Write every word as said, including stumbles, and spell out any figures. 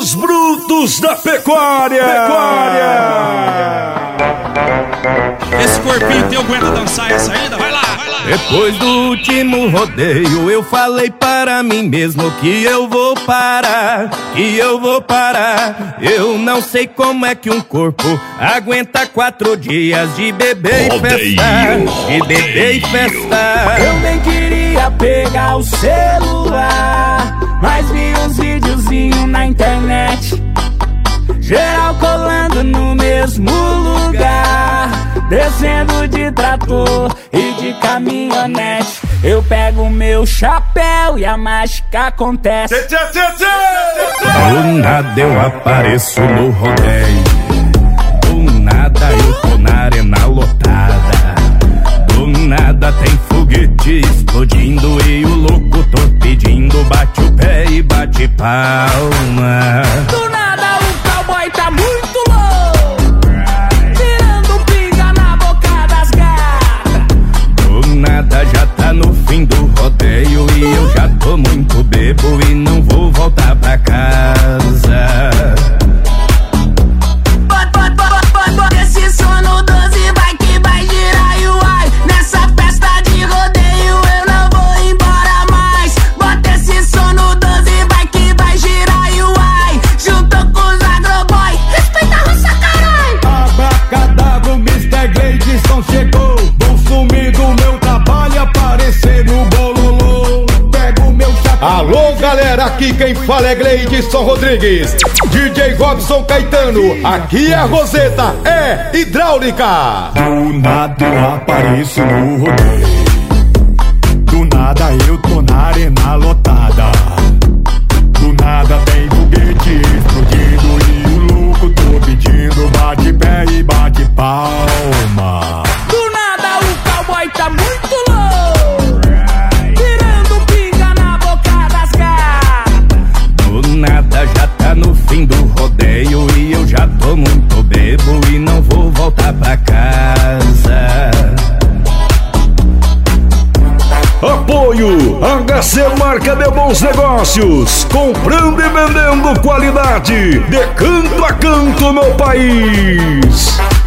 Os brutos da pecuária. Pecuária. Esse corpinho teu aguenta dançar essa ainda? Vai lá, vai lá. Depois do último rodeio eu falei para mim mesmo que eu vou parar, que eu vou parar. Eu não sei como é que um corpo aguenta quatro dias de beber e festar, de beber e festar. Eu nem queria pegar o celular, mas vi uns videozinhos na internet, geral colando no mesmo lugar, descendo de trator e de caminhonete. Eu pego meu chapéu e a mágica acontece. Do nada eu apareço no rodeio, do nada eu tô na arena lotada, do nada tem foguete explodindo e o locutor pedindo bate o pé e bate palma. Do nada o cowboy tá muito louco, tirando pinga na boca das gatas. Do nada já tá no fim do rodeio e eu já tô muito bebo e não vou voltar pra casa. Bota esse som no doze, vai que vai girar e uai. Nessa festa de rodeio eu não vou embora mais. Bota esse som no doze, vai que vai girar e uai. Juntou com os agroboy, respeita a roça, carai. Abracadabra, o mister Gleidson chegou. Vou sumir do meu trabalho, aparecer no bololô. Pego meu chapéu. Alô galera, aqui quem fala é Gleidson Rodrigues, D J Robson Caetano. Aqui é a Roseta, é hidráulica. Do nada eu apareço no rodeio, do nada eu tô na arena lotada, do nada tem foguete explodindo e o louco tô pedindo bate pé e bate palma. Do nada o cowboy tá muito louco, tirando pinga na boca das gatas. Do nada já tá no fim do rodeio e eu já tô muito bebo e não vou voltar pra casa. Apoio H C Marca de Bons Negócios, comprando e vendendo qualidade de canto a canto no país.